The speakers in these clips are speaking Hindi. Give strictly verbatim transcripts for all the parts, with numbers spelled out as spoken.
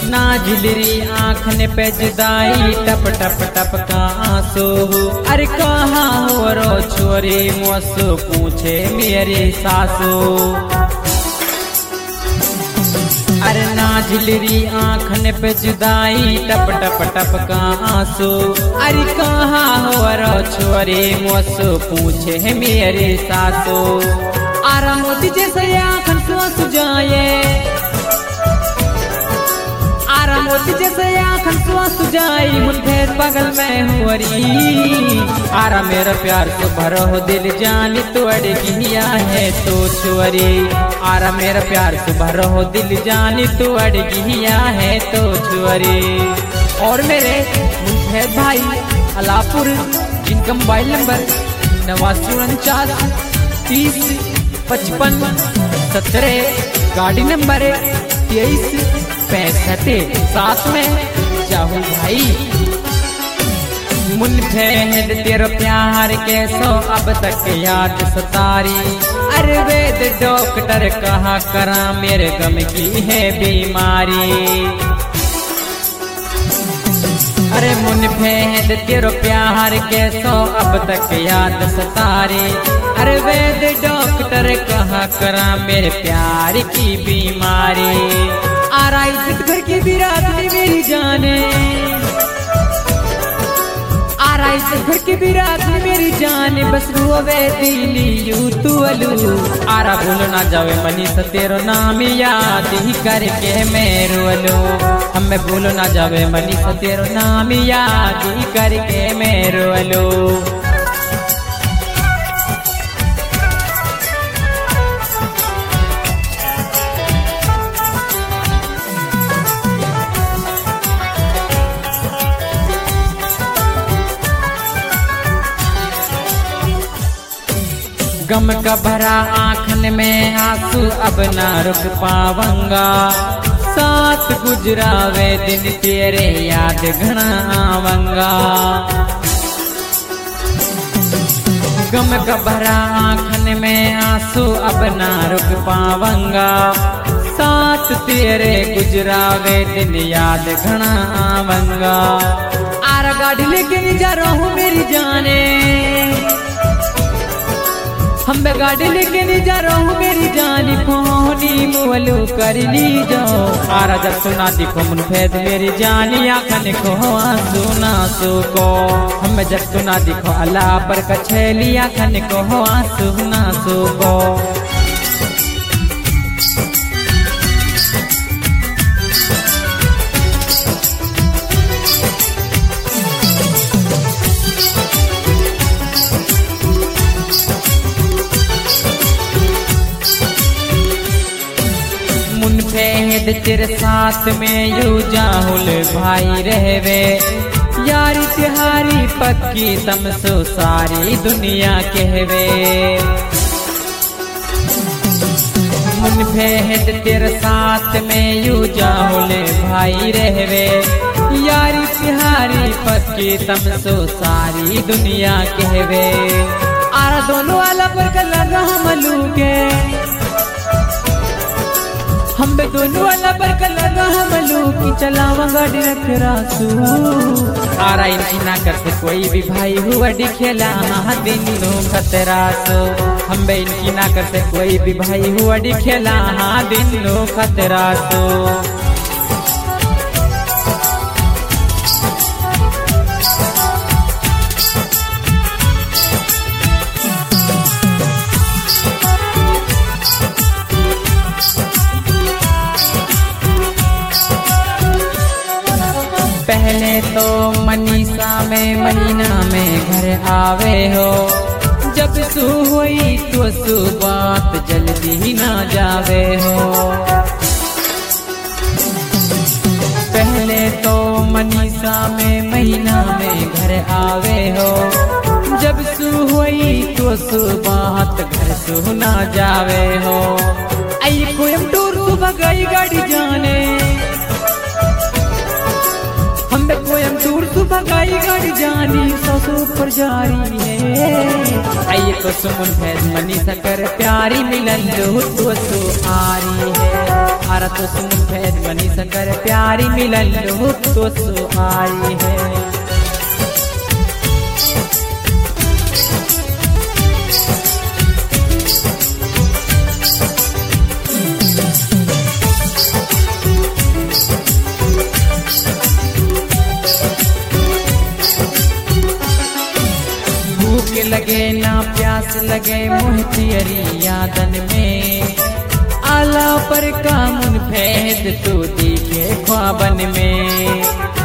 ना झिलरी आँखने पे जुदाई टप टप टप का आंसू। अरे कहाँ हो रो छोरी मोसू पूछे मेरी सासू। अरे ना झिलरी आँखने पे जुदाई टप टप टप का आंसू। अरे कहाँ हो रो छोरी मोसू पूछे मेरी सासू। आरा मोती जैसे आँखन सुआ जाए, आरा मोती जैसे आँखन सुआ सुजाई मुठभेद बगल में हुरी। आरा मेरा प्यार से भरो हो दिल जानी तो अड़गिया है तो छुअरी। आरा मेरा प्यार से भरो हो दिल जानी तो अड़गिया है तो छुअरी। और मेरे मुठभेद भाई अलापुर जिनका मोबाइल नंबर नवासी उनचास तीस पचपन सत्रह, गाड़ी नंबर तेईस पैंसठ साथ में चाहू भाई। मुनफेद तेरा प्यार कैसो अब तक याद सतारी। अरे वेद डॉक्टर कहा करा मेरे गम की है बीमारी। अरे मुनफेद तेरा प्यार कैसो अब तक याद सतारी। अरे वेद डॉक्टर कहा करा मेरे प्यार की बीमारी। आरा इज्जत घर की बिरादरी मेरी जाने, आरा इज्जत घर की बिरादरी मेरी जाने। बस रोवे दिली यू तू अलू। आरा भूल ना जावे मनी से तेरो नाम याद ही करके मैं रोलू। हमें भूल ना जावे मनी से तेरो नाम याद ही करके मैं रोलू। गम का भरा आँखन में आंसू अब ना रुक पावंगा। साथ गुजरावे दिन तेरे याद घना आवंगा। गम का भरा आँखन में आंसू अब ना रुक पावंगा। साथ तेरे गुजरावे दिन याद घना आवंगा। आरा गाड़ी लेके नहीं जा रहा हूँ मेरी जाने, हम गाड़ी लेके नहीं जा रहा हूँ मेरी जानी। फोनी मुअलू कर ली जाओ। आरा जब सुना दिखो मुनफेद मेरी जानी आँखन को आंसू नासू को। हम जब सुना दिखो अल्लाह पर कछेली आँखन को आंसू नासू को। मुनफेद तेरे साथ में यू जाहुल भाई रहवे। यारी तिहारी पक्की तमसो सारी दुनिया कहवे। मुनफेद तेरे साथ में यू जाहुल भाई रहवे। यारी तिहारी पक्की तमसो सारी दुनिया कहवे। आरा दोनों वाला पर कल मलू के, हम बे दोनों वाला पर लगा हमलू की चलावा गाड़ी रख रासू। आरा इनकी ना करते कोई भी भाई हुआ दिखेला दिन नो खतरासो। हम बे इनकी ना करते कोई भी भाई हुआ दिखेला दिन नो खतरासो। पहले तो मनीषा में महीना में घर आवे हो। जब सू हुई तो सू बात जल्दी ही ना जावे हो। पहले तो मनीषा में महीना में घर आवे हो। जब सू हुई तो सू बात घर सू ना जावे हो। आई कोयमटूर सुबह गई गाड़ी जाने, हम कोयमटूर सुबह लगाई गाड़ी जानी ससुर पर जारी है। आइए तो सुमन फैज मनी सकर प्यारी मिलन लो तो सो आरी है। आरा तो सुमन फैज मनी सकर प्यारी मिलन लो तो सो आरी है। भूख लगे ना प्यास लगे मोहतियरी यादन में, आला पर कामुन फैद तो दिखे ख्वाबन में।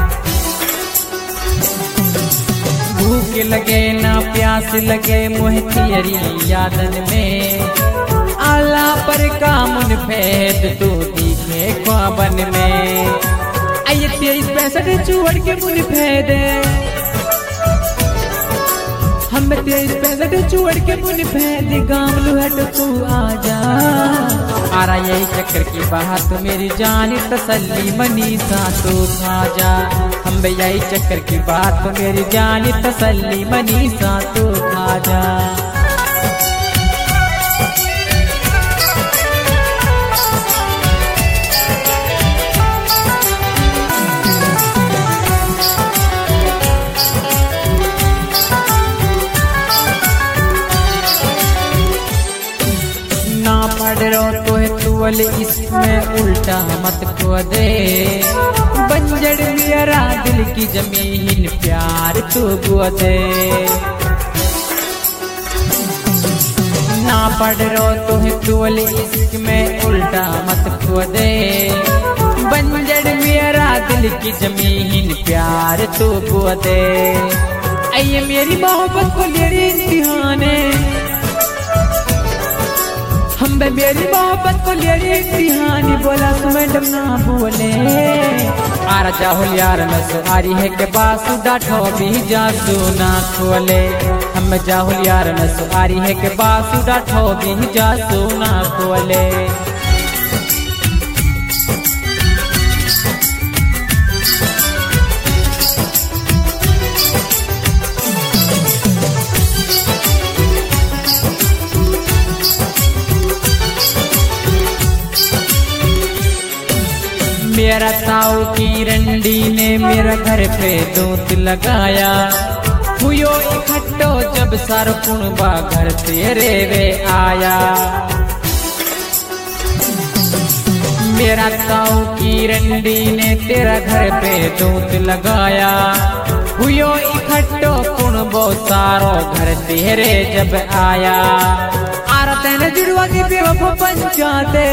भूख लगे ना प्यास लगे मोहतियरी यादन में, आला पर कामुन फैद तो दिखे ख्वाबन में। आइए तेईस पैंसठ चुवड़ के मुन फैदे हम तेईस पैंसठ चुवड़ के मुन फैद गाँव लुहट तू आजा। आरा यही चक्कर की बात मेरी जानी तसल्ली मनी सा तू खाजा। हम यही चक्कर की बात मेरी जानी तसल्ली मनी सा तू खाजा। ना पढ़ रो तो है तुअल इसमें उल्टा मत को दे, बंजर मेरा दिल की जमीन प्यार तू गो दे। ना पढ़ रो तो है तुअल इसमें उल्टा मत को दे, बंजर मेरा दिल की जमीन प्यार तू गो दे। आइए मेरी मोहब्बत को मेरी इम्तिहान है, हम मेरी मोहब्बत को लेरी इम्तिहानी बोला तू मैडम ना बोले। आरा चाहुल यार में सो आरी है के बासु डाठो भी जासू ना खोले। हम चाहुल यार में सो आरी है के बासु डाठो भी जासू ना खोले। मेरा ताऊ की रंडी ने मेरा घर पे दूत लगाया, हुयो इकट्ठो जब सर पुणबा घर तेरे वे आया। मेरा ताऊ की रंडी ने तेरा घर पे दूत लगाया, हुयो इकट्ठो पुणबो सारो घर तेरे जब आया। आरा तेने जुड़वा की बेवफा पंचाते,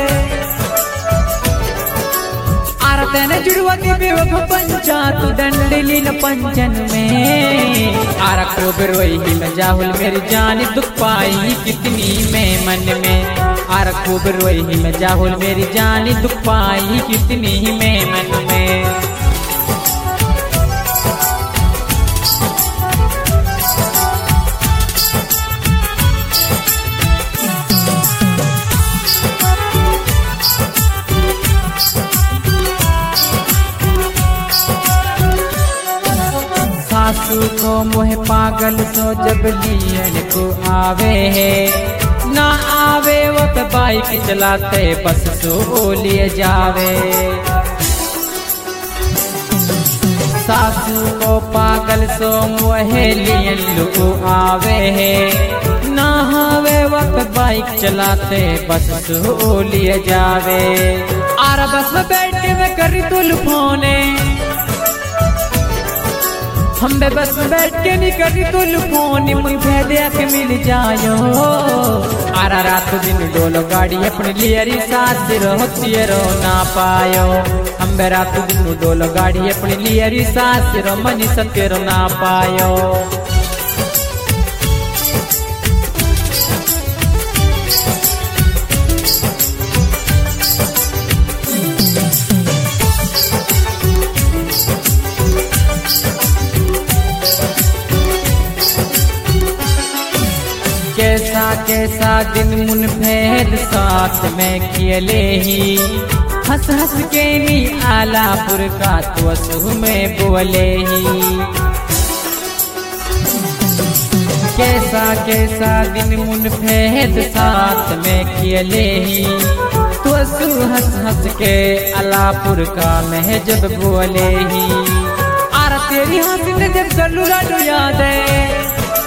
तेने जुड़वा के बेवफा पंचात दंडली न पंचन में। आरा को बिरोई में जाहुल मेरी जानी दुख पाई कितनी में मन में। आरा को बिरोई में जाहुल मेरी जानी दुख पाई कितनी में मन में। सासू को मोह पागल सो जब लियन को आवे है, ना आवे वो पे बाइक चलाते बस सो लिए जावे। सासू को पागल सो मोह लियन को आवे है, ना आवे वो पे बाइक चलाते बस सो लिए जावे। आरा बस में बैठ के मैं करी तुल फोने, हम बे बस बैठ के नहीं करी तो लुफोनी मुझे दे के मिल जायो। आरा रात दिन डोलो गाड़ी अपने लिए सास रोती रो ना पायो। हम बे रात दिन डोलो गाड़ी अपने लिए सास रो मनी सत्य रो ना पायो। कैसा कैसा दिन मुन भेद साथ में कियले ही हंस हंस के नी आलापुर का तो सुह में बोले ही कैसा कैसा दिन मुन भेद साथ में कियले ही तो सुह हंस हंस के आलापुर का मैं जब बोले ही आरा तेरी हंसी ने जब गलू लाडू याद है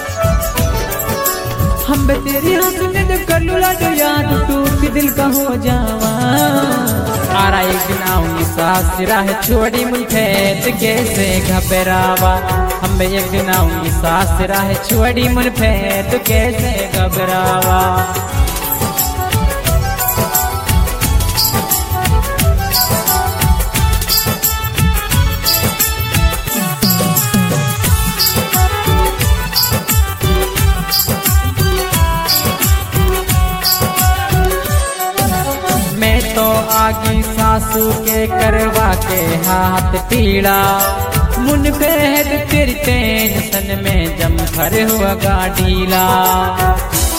हम तेरी हंसी ने जब गलू लाडू याद टूट दिल का हो जावा आरा एक दिन आऊंगी सास राह छोड़ी मुनफेद कैसे घबरावा हम एक दिन आऊंगी सास राह छोड़ी मुनफेद कैसे घबरावा तो आगी सासू के करवा के हाथ पीड़ा मुन भेद तेरी टेंशन में जम भर हुआ गाडीला